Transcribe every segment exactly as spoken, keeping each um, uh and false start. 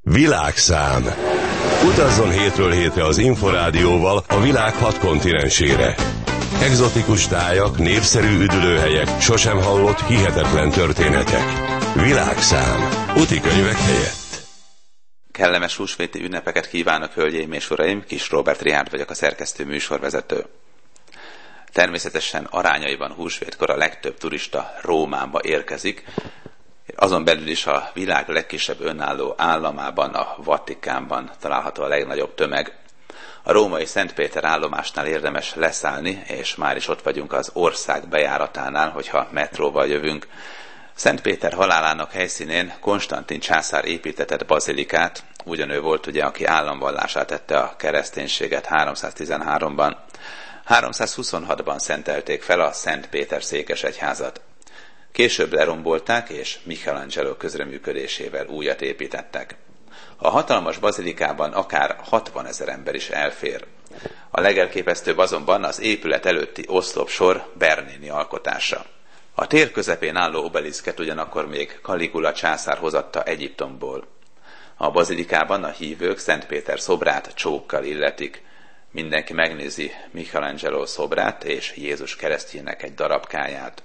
Világszám. Utazzon hétről hétre az Inforádióval a világ hat kontinensére. Egzotikus tájak, népszerű üdülőhelyek, sosem hallott hihetetlen történetek. Világszám. Utikönyvek helyett. Kellemes húsvéti ünnepeket kívánok, hölgyeim és uraim! Kis Róbert Richárd vagyok, a szerkesztő műsorvezető. Természetesen arányaiban húsvétkor a legtöbb turista Rómába érkezik, azon belül is a világ legkisebb önálló államában, a Vatikánban található a legnagyobb tömeg. A római Szent Péter állomásnál érdemes leszállni, és már is ott vagyunk az ország bejáratánál, hogyha metróval jövünk. Szent Péter halálának helyszínén Konstantin császár építetett bazilikát, ugyanő volt ugye, aki államvallását tette a kereszténységet háromszáztizenháromban. háromszázhuszonhatban szentelték fel a Szent Péter székesegyházat. Később lerombolták, és Michelangelo közreműködésével újat építettek. A hatalmas bazilikában akár hatvanezer ember is elfér. A legelképesztőbb azonban az épület előtti oszlopsor Bernini alkotása. A tér közepén álló obeliszket ugyanakkor még Caligula császár hozatta Egyiptomból. A bazilikában a hívők Szent Péter szobrát csókkal illetik. Mindenki megnézi Michelangelo szobrát és Jézus keresztjének egy darabkáját.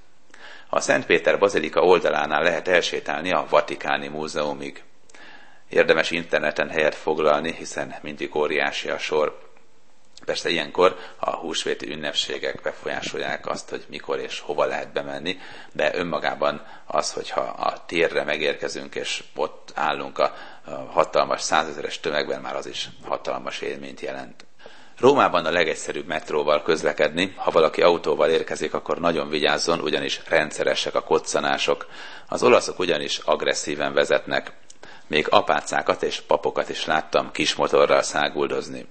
A Szent Péter bazilika oldalánál lehet elsétálni a Vatikáni múzeumig. Érdemes interneten helyet foglalni, hiszen mindig óriási a sor. Persze ilyenkor a húsvéti ünnepségek befolyásolják azt, hogy mikor és hova lehet bemenni, de önmagában az, hogyha a térre megérkezünk és ott állunk a hatalmas százezeres tömegben, már az is hatalmas élményt jelent. Rómában a legegyszerűbb metróval közlekedni, ha valaki autóval érkezik, akkor nagyon vigyázzon, ugyanis rendszeresek a koccanások. Az olaszok ugyanis agresszíven vezetnek. Még apácákat és papokat is láttam kis motorral száguldozni.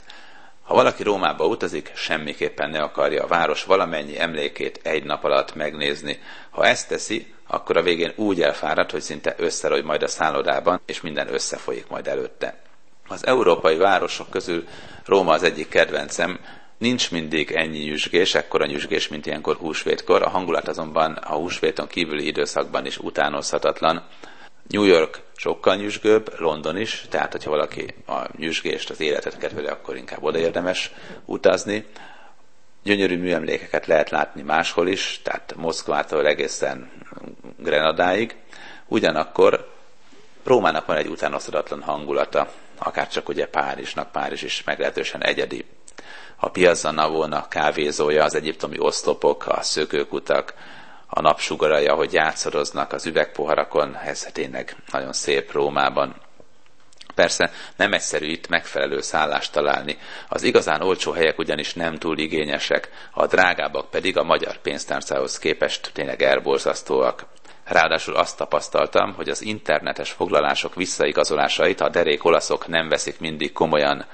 Ha valaki Rómába utazik, semmiképpen ne akarja a város valamennyi emlékét egy nap alatt megnézni. Ha ezt teszi, akkor a végén úgy elfárad, hogy szinte összerogy majd a szállodában, és minden összefolyik majd előtte. Az európai városok közül Róma az egyik kedvencem, nincs mindig ennyi nyüzsgés, ekkora nyüzsgés, mint ilyenkor húsvétkor, a hangulat azonban a húsvéton kívüli időszakban is utánozhatatlan. New York sokkal nyüzsgőbb, London is, tehát hogyha valaki a nyüzsgést, az életet kedveli, akkor inkább oda érdemes utazni. Gyönyörű műemlékeket lehet látni máshol is, tehát Moszkvától egészen Grenadáig. Ugyanakkor Rómának van egy utánozhatatlan hangulata, akárcsak ugye Párizsnak, Párizs is meglehetősen egyedi. A Piazza Navona kávézója, az egyiptomi oszlopok, a szökőkutak, a napsugarai, ahogy játszadoznak az üvegpoharakon, ez tényleg nagyon szép Rómában. Persze nem egyszerű itt megfelelő szállást találni. Az igazán olcsó helyek ugyanis nem túl igényesek, a drágábbak pedig a magyar pénztárcához képest tényleg elborzasztóak. Ráadásul azt tapasztaltam, hogy az internetes foglalások visszaigazolásait a derék olaszok nem veszik mindig komolyan.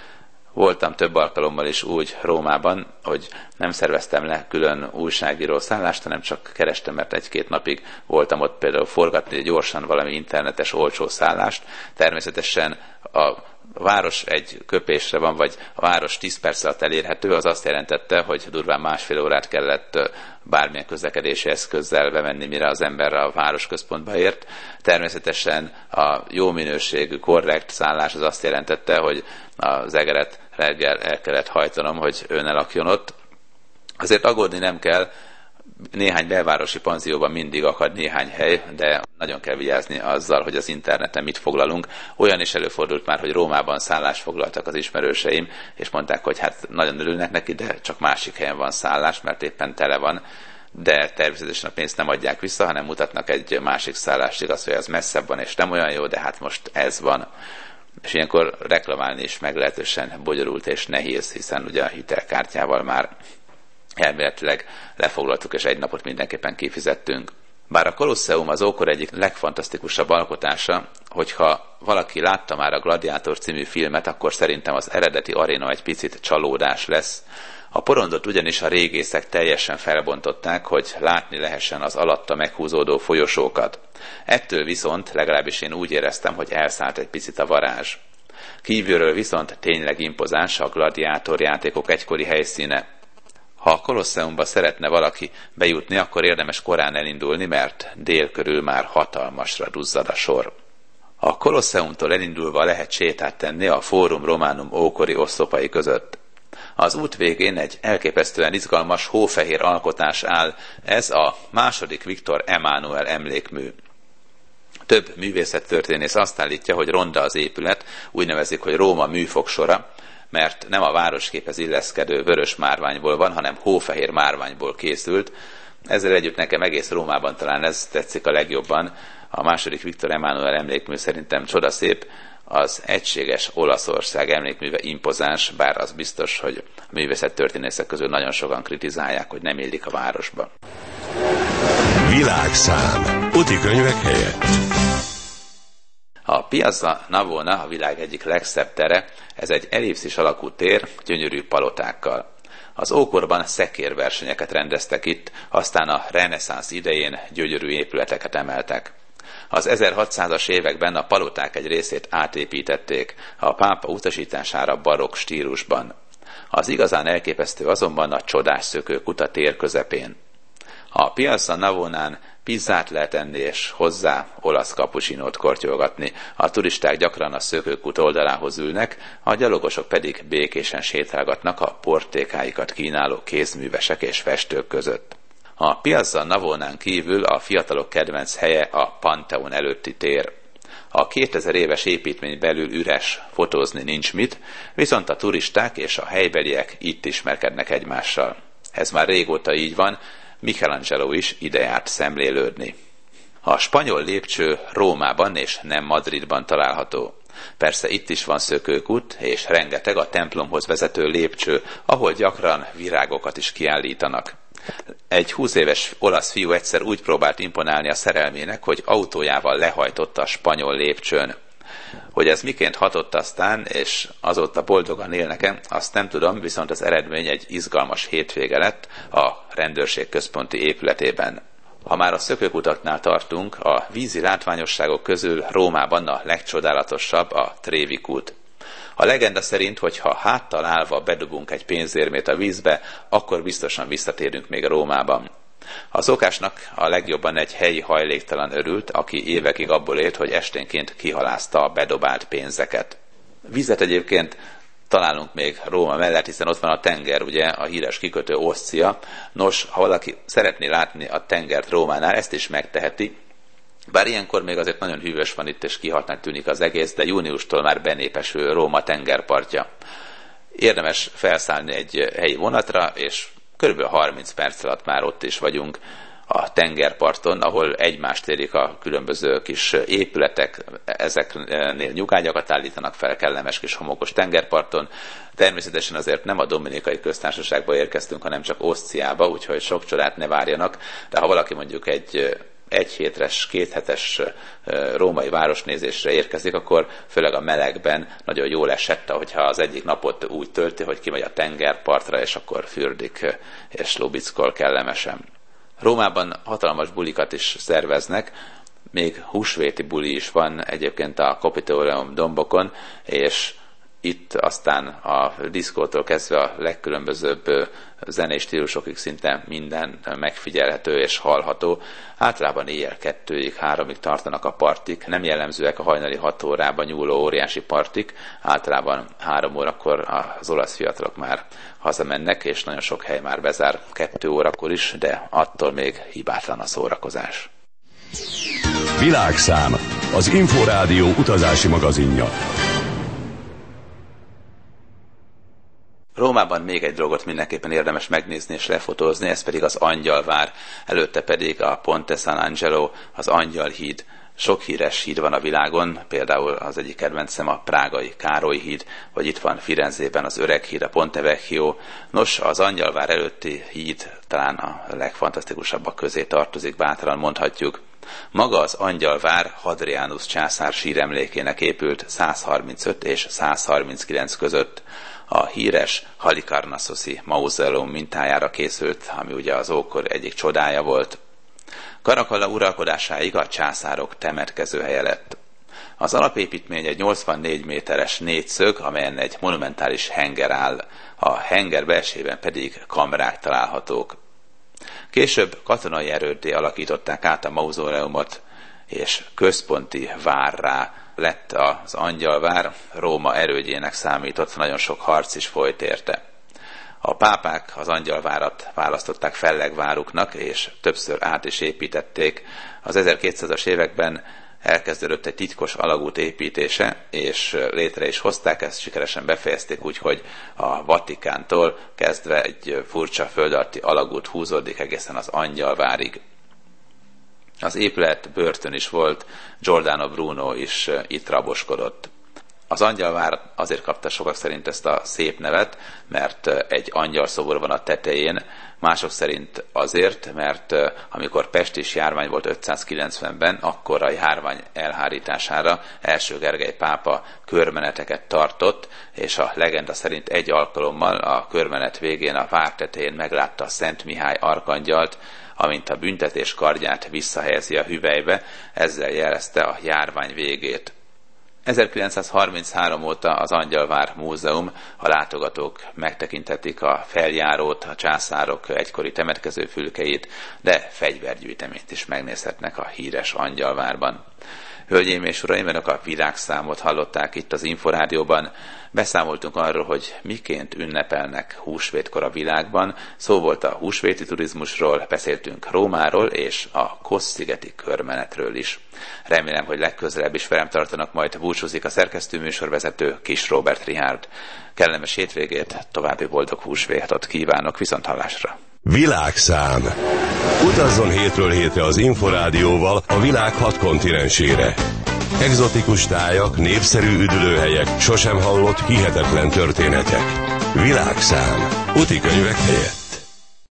Voltam több alkalommal is úgy Rómában, hogy nem szerveztem le külön újságíró szállást, hanem csak kerestem, mert egy-két napig voltam ott például forgatni gyorsan valami internetes olcsó szállást. Természetesen a város egy köpésre van, vagy a város tíz perc alatt elérhető, az azt jelentette, hogy durván másfél órát kellett bármilyen közlekedési eszközzel bemenni, mire az ember a városközpontba ért. Természetesen a jó minőségű, korrekt szállás az azt jelentette, hogy az egeret reggel el kellett hajtanom, hogy ő ne lakjon ott. Azért aggódni nem kell, néhány belvárosi panzióban mindig akad néhány hely, de nagyon kell vigyázni azzal, hogy az interneten mit foglalunk. Olyan is előfordult már, hogy Rómában szállást foglaltak az ismerőseim, és mondták, hogy hát nagyon örülnek neki, de csak másik helyen van szállás, mert éppen tele van. De természetesen a pénzt nem adják vissza, hanem mutatnak egy másik szállást, igaz, hogy az messzebb van, és nem olyan jó, de hát most ez van. És ilyenkor reklamálni is meglehetősen bonyolult és nehéz, hiszen ugye a hitelkártyával már elméletileg lefoglaltuk, és egy napot mindenképpen kifizettünk. Bár a Kolosseum az ókor egyik legfantasztikusabb alkotása, hogyha valaki látta már a Gladiátor című filmet, akkor szerintem az eredeti aréna egy picit csalódás lesz. A porondot ugyanis a régészek teljesen felbontották, hogy látni lehessen az alatta meghúzódó folyosókat. Ettől viszont, legalábbis én úgy éreztem, hogy elszállt egy picit a varázs. Kívülről viszont tényleg impozáns a Gladiátor játékok egykori helyszíne. Ha a Kolosseumba szeretne valaki bejutni, akkor érdemes korán elindulni, mert dél körül már hatalmasra duzzad a sor. A Kolosseumtól elindulva lehet sétát tenni a Forum Romanum ókori oszlopai között. Az út végén egy elképesztően izgalmas hófehér alkotás áll, ez a második Viktor Emánuel emlékmű. Több művészettörténész azt állítja, hogy ronda az épület, úgy nevezik, hogy Róma műfogsora, mert nem a városképhez illeszkedő vörös márványból van, hanem hófehér márványból készült. Ezzel együtt nekem egész Rómában talán ez tetszik a legjobban. A második Viktor Emánuel emlékmű szerintem csodaszép, az egységes Olaszország emlékműve impozáns, bár az biztos, hogy a művészettörténészek közül nagyon sokan kritizálják, hogy nem illik a városba. Világszám. Úti könyvek helyett. A Piazza Navona a világ egyik legszebb tere, ez egy ellipszis alakú tér, gyönyörű palotákkal. Az ókorban szekérversenyeket rendeztek itt, aztán a reneszánsz idején gyönyörű épületeket emeltek. Az ezerhatszázas években a paloták egy részét átépítették, a pápa utasítására barokk stílusban. Az igazán elképesztő azonban a csodás szökőkút a tér közepén. A Piazza Navonán pizzát lehet enni és hozzá olasz kapucsinót kortyolgatni. A turisták gyakran a szökőkút oldalához ülnek, a gyalogosok pedig békésen sétálgatnak a portékáikat kínáló kézművesek és festők között. A Piazza Navonán kívül a fiatalok kedvenc helye a Pantheon előtti tér. A kétezer éves építmény belül üres, fotózni nincs mit, viszont a turisták és a helybeliek itt ismerkednek egymással. Ez már régóta így van, Michelangelo is ide járt szemlélődni. A spanyol lépcső Rómában és nem Madridban található. Persze itt is van szökőkút, és rengeteg a templomhoz vezető lépcső, ahol gyakran virágokat is kiállítanak. Egy húsz éves olasz fiú egyszer úgy próbált imponálni a szerelmének, hogy autójával lehajtotta a spanyol lépcsőn. Hogy ez miként hatott aztán, és azóta boldogan élnek, azt nem tudom, viszont az eredmény egy izgalmas hétvége lett a rendőrség központi épületében. Ha már a szökőkutaknál tartunk, a vízi látványosságok közül Rómában a legcsodálatosabb a Trevi kút. A legenda szerint, hogy ha háttal állva bedobunk egy pénzérmét a vízbe, akkor biztosan visszatérünk még Rómában. A szokásnak a legjobban egy helyi hajléktalan örült, aki évekig abból élt, hogy esténként kihalázta a bedobált pénzeket. Vizet egyébként találunk még Róma mellett, hiszen ott van a tenger, ugye a híres kikötő Ostia. Nos, ha valaki szeretné látni a tengert Rómánál, ezt is megteheti. Bár ilyenkor még azért nagyon hűvös van itt, és kihaltnak tűnik az egész, de júniustól már benépesül Róma tengerpartja. Érdemes felszállni egy helyi vonatra, és körülbelül harminc perc alatt már ott is vagyunk a tengerparton, ahol egymást érik a különböző kis épületek, ezeknél nyugágyakat állítanak fel, kellemes kis homokos tengerparton. Természetesen azért nem a Dominikai Köztársaságba érkeztünk, hanem csak Osztiába, úgyhogy sok csodát ne várjanak, de ha valaki mondjuk egy egy hétres, két hetes római városnézésre érkezik, akkor főleg a melegben nagyon jól esett, hogyha az egyik napot úgy tölti, hogy kimegy a tengerpartra, és akkor fürdik és lubickol kellemesen. Rómában hatalmas bulikat is szerveznek, még húsvéti buli is van egyébként a Capitoleum dombokon, és itt aztán a diszkótól kezdve a legkülönbözőbb zenei stílusokig szinte minden megfigyelhető és hallható. Általában éjjel kettőig, háromig tartanak a partik, nem jellemzőek a hajnali hat órában nyúló óriási partik, általában három órakor az olasz fiatalok már hazamennek, és nagyon sok hely már bezár kettő órakor is, de attól még hibátlan a szórakozás. Világszám, az Inforádió utazási magazinja. Rómában még egy dolgot mindenképpen érdemes megnézni és lefotózni, ez pedig az Angyalvár, előtte pedig a Ponte San Angelo, az Angyalhíd. Sok híres híd van a világon, például az egyik kedvencem a prágai Károly híd, vagy itt van Firenzében az Öreg híd, a Ponte Vecchio. Nos, az Angyalvár előtti híd talán a legfantasztikusabbak közé tartozik, bátran mondhatjuk. Maga az Angyalvár Hadrianus császár síremlékének épült száz harmincöt és száz harminckilenc között. A híres Halikarnasszoszi mauzóleum mintájára készült, ami ugye az ókor egyik csodája volt. Caracalla uralkodásáig a császárok temetkezőhelye lett. Az alapépítmény egy nyolcvannégy méteres négyszög, amelyen egy monumentális henger áll, a henger belsejében pedig kamrák találhatók. Később katonai erőddé alakították át a mauzóleumot, és központi várrá lett az Angyalvár, Róma erődjének számított, nagyon sok harc is folyt érte. A pápák az Angyalvárat választották fellegváruknak, és többször át is építették. Az ezerkétszázas években elkezdődött egy titkos alagút építése, és létre is hozták, ezt sikeresen befejezték, úgyhogy a Vatikántól kezdve egy furcsa föld alatti alagút húzódik egészen az Angyalvárig. Az épület börtön is volt, Giordano Bruno is itt raboskodott. Az Angyalvár azért kapta sokak szerint ezt a szép nevet, mert egy angyalszobor van a tetején, mások szerint azért, mert amikor pestis járvány volt ötszázkilencvenben, akkor a járvány elhárítására első Gergely pápa körmeneteket tartott, és a legenda szerint egy alkalommal a körmenet végén a vár tetején meglátta Szent Mihály arkangyalt, amint a büntetés kardját visszahelyezi a hüvelybe, ezzel jelezte a járvány végét. ezerkilencszázharminchárom óta az Angyalvár Múzeum, a látogatók megtekinthetik a feljárót, a császárok egykori temetkezőfülkeit, de fegyvergyűjteményt is megnézhetnek a híres Angyalvárban. Hölgyeim és uraim, önök a világszámot hallották itt az Inforádióban. Beszámoltunk arról, hogy miként ünnepelnek húsvétkor a világban. Szó volt a húsvéti turizmusról, beszéltünk Rómáról és a Kos-szigeti körmenetről is. Remélem, hogy legközelebb is velem tartanak, majd búcsúzik a szerkesztő műsorvezető Kis Róbert Richárd. Kellemes hétvégét, további boldog húsvétot kívánok, viszonthallásra! Világszám. Utazzon hétről hétre az Inforádióval a világ hat kontinensére. Egzotikus tájak, népszerű üdülőhelyek, sosem hallott hihetetlen történetek. Világszám. Utikönyvek helyett.